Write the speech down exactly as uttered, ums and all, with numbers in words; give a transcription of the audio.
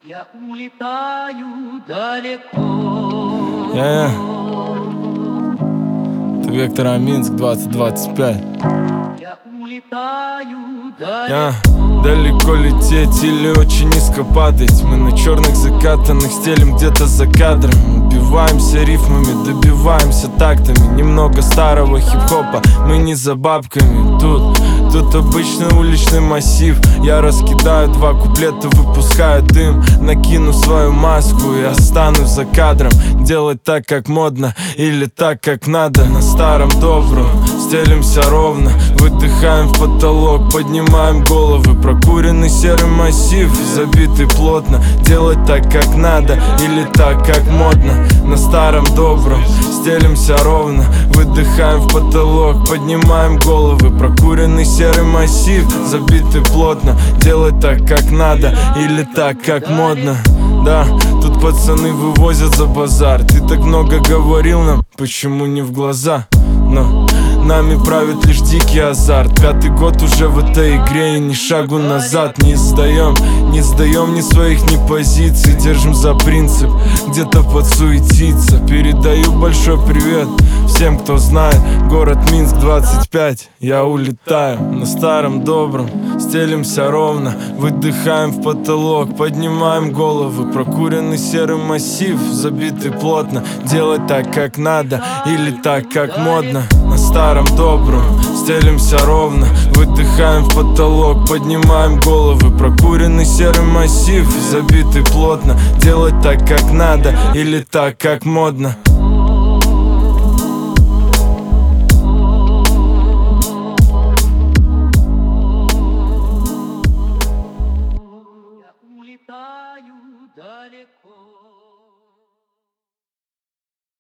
Я улетаю далеко. Я, я. Это Вектор Аминск двадцать двадцать пять. Я улетаю далеко. Я. Далеко лететь или очень низко падать. Мы на черных закатанных стелим где-то за кадром. Убиваемся рифмами, добиваемся тактами. Немного старого хип-хопа, мы не за бабками. Тут, тут обычный уличный массив. Я раскидаю два куплета, выпускаю дым. Накину свою маску и останусь за кадром. Делать так, как модно, или так, как надо. На старом добром стелимся ровно, выдыхаем в потолок, поднимаем головы. Прокуренный серый массив, забитый плотно. Делать так, как надо, или так, как модно. На старом добром стелимся ровно, выдыхаем в потолок, поднимаем головы. Прокуренный серый массив, забитый плотно. Делать так, как надо, или так, как модно. Да, тут пацаны вывозят за базар. Ты так много говорил нам, почему не в глаза? Но нами правит лишь дикий азарт. Пятый год уже в этой игре и ни шагу назад. Не сдаем, не сдаем ни своих, ни позиций. Держим за принцип, где-то подсуетиться. Передаю большой привет всем, кто знает город Минск двадцать пять. Я улетаю на старом добром, стелимся ровно, выдыхаем в потолок, поднимаем головы. Прокуренный серый массив, забитый плотно. Делать так, как надо, или так, как модно. На старом добром стелимся ровно, выдыхаем в потолок, поднимаем головы. Прокуренный серый массив, забитый плотно. Делать так, как надо, или так, как модно. Я улетаю далеко.